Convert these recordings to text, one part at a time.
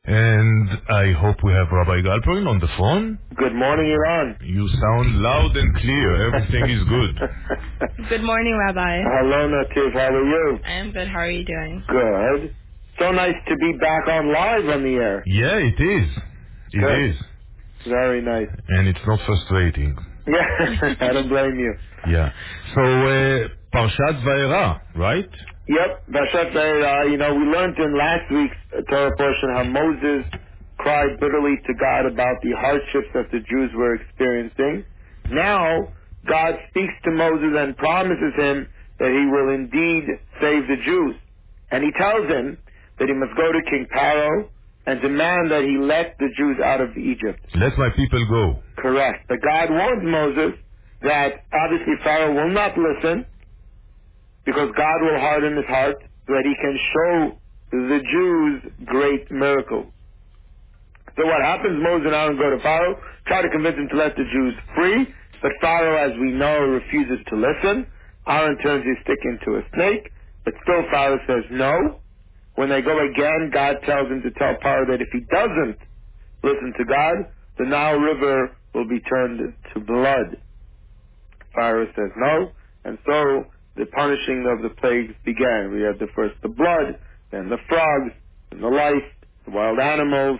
And I hope we have Rabbi Galperin on the phone. Good morning, Iran. You sound loud and clear. Everything is good. Good morning, Rabbi. Hello, Nativ. How are you? I am good. How are you doing? Good. So nice to be back on live on the air. Yeah, it is. It Good. is. Very nice. And it's not frustrating. Yeah, I don't blame you. Yeah. So, Parshat Vayera, right? Yep, Bashat Be'er, we learned in last week's Torah portion how Moses cried bitterly to God about the hardships that the Jews were experiencing. Now, God speaks to Moses and promises him that he will indeed save the Jews. And he tells him that he must go to King Pharaoh and demand that he let the Jews out of Egypt. Let my people go. Correct. But God warns Moses that obviously Pharaoh will not listen, because God will harden his heart so that he can show the Jews great miracles. So what happens? Moses and Aaron go to Pharaoh, try to convince him to let the Jews free, but Pharaoh, as we know, refuses to listen. Aaron turns his stick into a snake, but still Pharaoh says no. When they go again, God tells him to tell Pharaoh that if he doesn't listen to God, the Nile River will be turned to blood. Pharaoh says no, and so the punishing of the plagues began. We had first the blood, then the frogs, then the lice, the wild animals,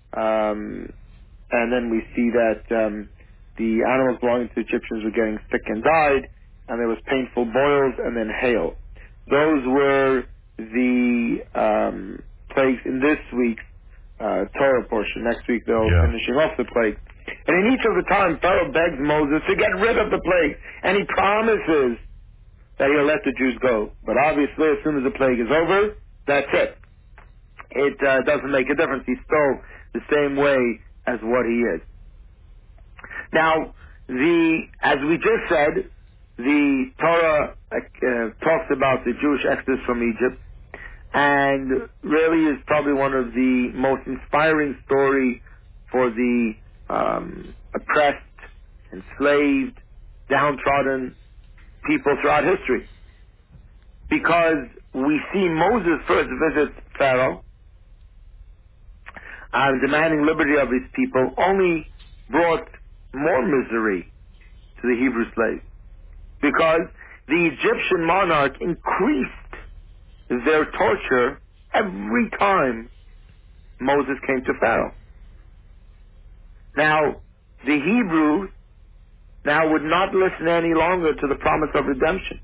and then we see that the animals belonging to the Egyptians were getting sick and died, and there was painful boils, and then hail. Those were the plagues in this week's Torah portion. Next week they'll Yeah. finishing off the plague. And in each of the times, Pharaoh begs Moses to get rid of the plague, and he promises that he'll let the Jews go. But obviously, as soon as the plague is over, that's it. It doesn't make a difference. He's still the same way as what he is. Now, as we just said, the Torah talks about the Jewish exodus from Egypt, and really is probably one of the most inspiring story for the oppressed, enslaved, downtrodden people throughout history. Because we see Moses first visit Pharaoh, demanding liberty of his people, only brought more misery to the Hebrew slaves. Because the Egyptian monarch increased their torture every time Moses came to Pharaoh. Now, the Hebrews now would not listen any longer to the promise of redemption,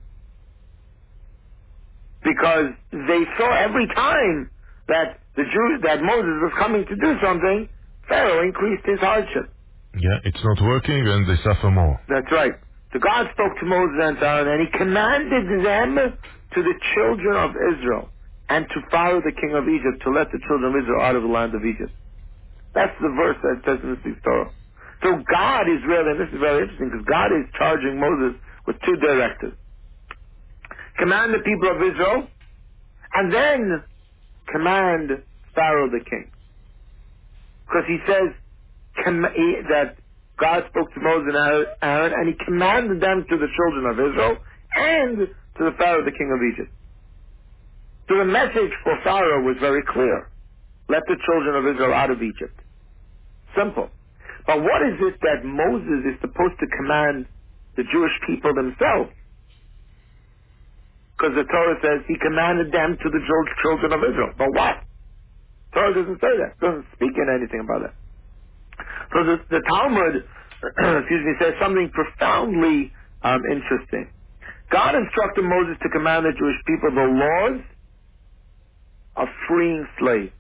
because they saw every time that that Moses was coming to do something, Pharaoh increased his hardship. Yeah, it's not working and they suffer more. That's right. So God spoke to Moses and to Aaron, and he commanded them to the children of Israel and to Pharaoh the king of Egypt to let the children of Israel out of the land of Egypt. That's the verse that says in this week's Torah. So God is really, and this is very interesting, because God is charging Moses with two directives. Command the people of Israel, and then command Pharaoh the king. Because he says that God spoke to Moses and Aaron, and he commanded them to the children of Israel and to the Pharaoh the king of Egypt. So the message for Pharaoh was very clear. Let the children of Israel out of Egypt. Simple. But what is it that Moses is supposed to command the Jewish people themselves? Because the Torah says he commanded them to the children of Israel. But what? The Torah doesn't say that. It doesn't speak in anything about that. So the Talmud, says something profoundly interesting. God instructed Moses to command the Jewish people the laws of freeing slaves.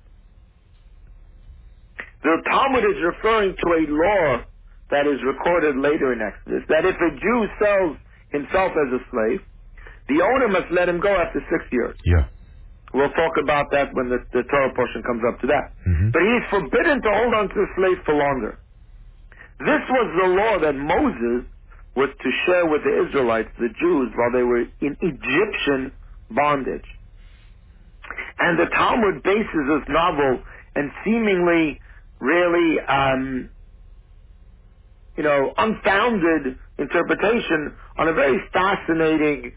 The Talmud is referring to a law that is recorded later in Exodus, that if a Jew sells himself as a slave, the owner must let him go after 6 years. Yeah. We'll talk about that when the Torah portion comes up to that. Mm-hmm. But he is forbidden to hold on to the slave for longer. This was the law that Moses was to share with the Israelites, the Jews, while they were in Egyptian bondage. And the Talmud bases this novel and seemingly really, unfounded interpretation on a very fascinating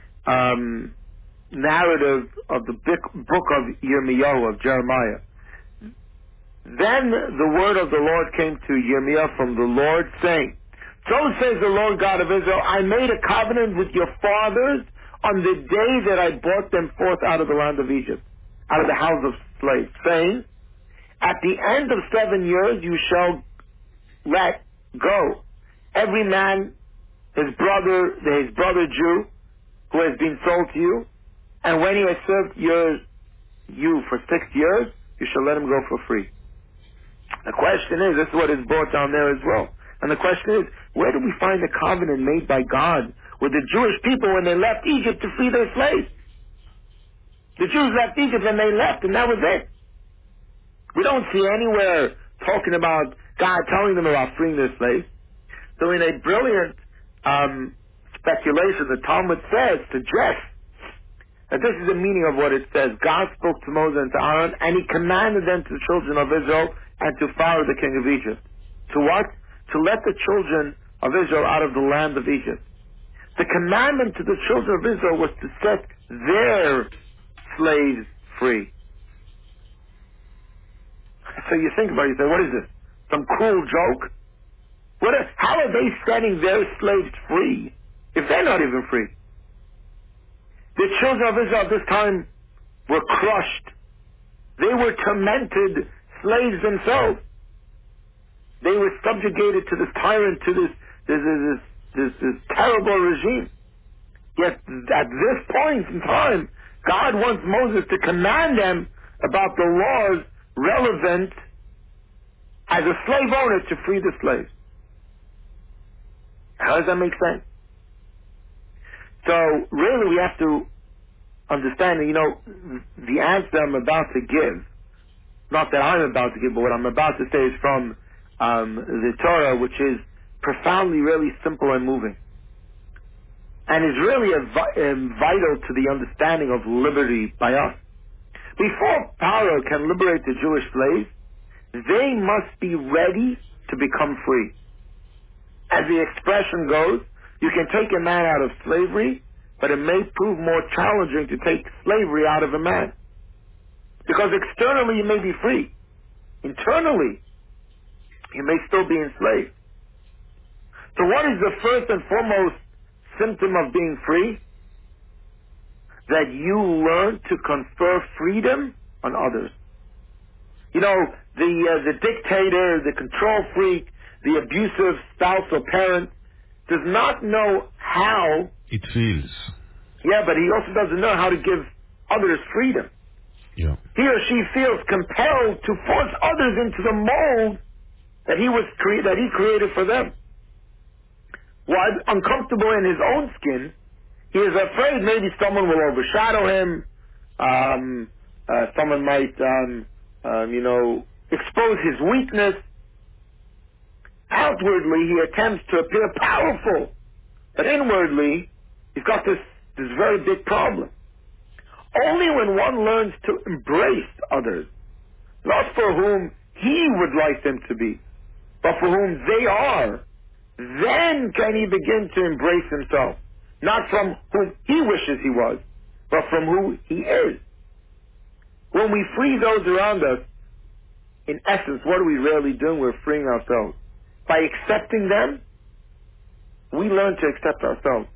narrative of the book of Yirmiyahu, of Jeremiah. Then the word of the Lord came to Yirmiah from the Lord, saying, So says the Lord God of Israel, I made a covenant with your fathers on the day that I brought them forth out of the land of Egypt, out of the house of slaves, saying, At the end of 7 years you shall let go every man his brother Jew who has been sold to you, and when he has served you for 6 years, you shall let him go for free. The question is, this is what is brought down there as well. And the question is, where do we find the covenant made by God with the Jewish people when they left Egypt to free their slaves? The Jews left Egypt and they left, and that was it. We don't see anywhere talking about God telling them about freeing their slaves. So in a brilliant speculation, the Talmud suggests that this is the meaning of what it says. God spoke to Moses and to Aaron, and he commanded them to the children of Israel and to Pharaoh the king of Egypt. To what? To let the children of Israel out of the land of Egypt. The commandment to the children of Israel was to set their slaves free. So you think about it, you say, what is this? Some cruel joke? How are they setting their slaves free if they're not even free? The children of Israel at this time were crushed. They were tormented slaves themselves. They were subjugated to this tyrant, to this terrible regime. Yet at this point in time, God wants Moses to command them about the laws relevant as a slave owner to free the slaves. How does that make sense? So really we have to understand that, the answer I'm about to give, not that I'm about to give, but what I'm about to say is from the Torah, which is profoundly really simple and moving. And is really vital to the understanding of liberty by us. Before Pharaoh can liberate the Jewish slaves, they must be ready to become free. As the expression goes, you can take a man out of slavery, but it may prove more challenging to take slavery out of a man. Because externally you may be free. Internally, you may still be enslaved. So what is the first and foremost symptom of being free? That you learn to confer freedom on others. The dictator, the control freak, the abusive spouse or parent does not know how. It feels. Yeah, but he also doesn't know how to give others freedom. Yeah. He or she feels compelled to force others into the mold that he created for them. While uncomfortable in his own skin, he is afraid maybe someone will overshadow him. Someone might, expose his weakness. Outwardly, he attempts to appear powerful, but inwardly, he's got this very big problem. Only when one learns to embrace others, not for whom he would like them to be, but for whom they are, then can he begin to embrace himself. Not from whom he wishes he was, but from who he is. When we free those around us, in essence, what are we really doing? We're freeing ourselves. By accepting them, we learn to accept ourselves.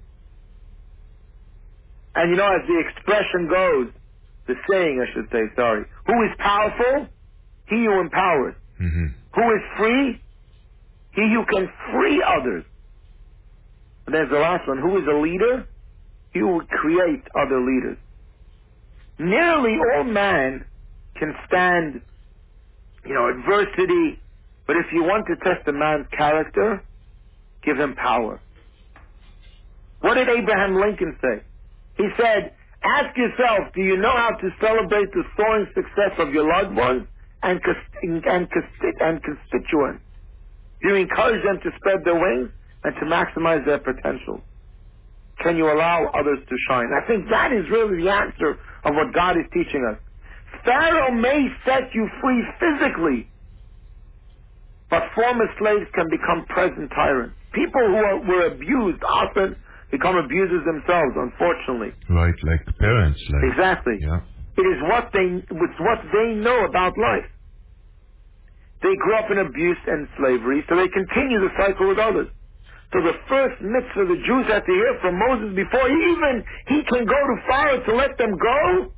And as the expression goes, the saying, I should say, sorry, who is powerful? He who empowers. Mm-hmm. Who is free? He who can free others. And there's the last one. Who is a leader? He who creates other leaders. Nearly all man can stand, adversity, but if you want to test a man's character, give him power. What did Abraham Lincoln say? He said, ask yourself, do you know how to celebrate the soaring success of your loved ones and constituents? Do you encourage them to spread their wings and to maximize their potential? Can you allow others to shine? I think that is really the answer of what God is teaching us. Pharaoh may set you free physically, but former slaves can become present tyrants. People who were abused often become abusers themselves, unfortunately. Right, like parents. Exactly. Yeah. It is what they know about life. They grew up in abuse and slavery, so they continue the cycle with others. So the first mitzvah the Jews had to hear from Moses before he can go to Pharaoh to let them go,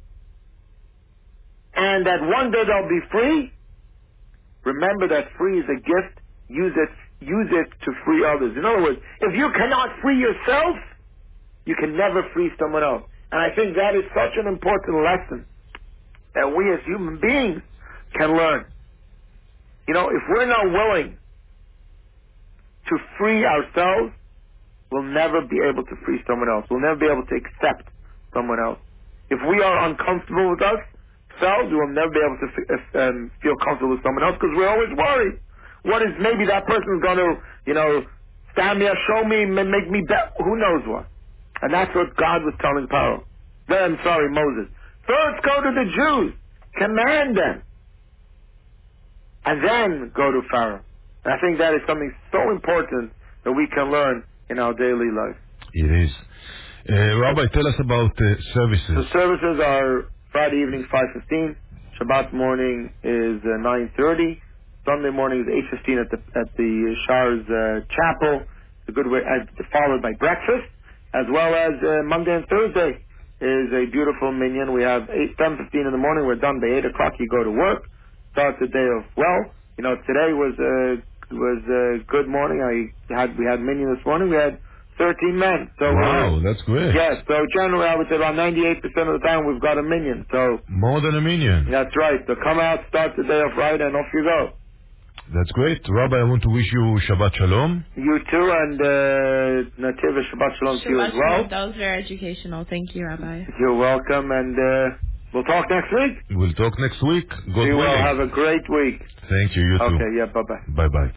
and that one day they'll be free. Remember that free is a gift. Use it to free others. In other words, if you cannot free yourself, you can never free someone else. And I think that is such an important lesson that we as human beings can learn. You know, if we're not willing to free ourselves, we'll never be able to free someone else. We'll never be able to accept someone else. If we are uncomfortable with ourselves, we will never be able to feel comfortable with someone else because we're always worried. What is, maybe that person is going to, stand me up, show me, make me bet, who knows what. And that's what God was telling Moses. First go to the Jews, command them, and then go to Pharaoh. And I think that is something so important that we can learn in our daily life. It is. Rabbi, tell us about services. The services are Friday evening 5:15. Shabbat morning is 9:30. Sunday morning is 8:15 at the Shar's chapel. It's a good way, followed by breakfast, as well as Monday and Thursday is a beautiful minyan. We have 7:15 in the morning. We're done by 8 o'clock. You go to work. Start the day off well. Today was a good morning. We had minyan this morning. We had 13 men. So wow, that's great. Yes. So generally, I would say about 98% of the time we've got a minyan. So more than a minyan. That's right. So come out, start the day off right, and off you go. That's great. Rabbi, I want to wish you Shabbat Shalom. You too, and Nativa Shabbat Shalom to you as well. That was very educational. Thank you, Rabbi. You're welcome, and we'll talk next week. We'll talk next week. God willing. willing. Have a great week. Thank you. You too. Okay, yeah, bye-bye. Bye-bye.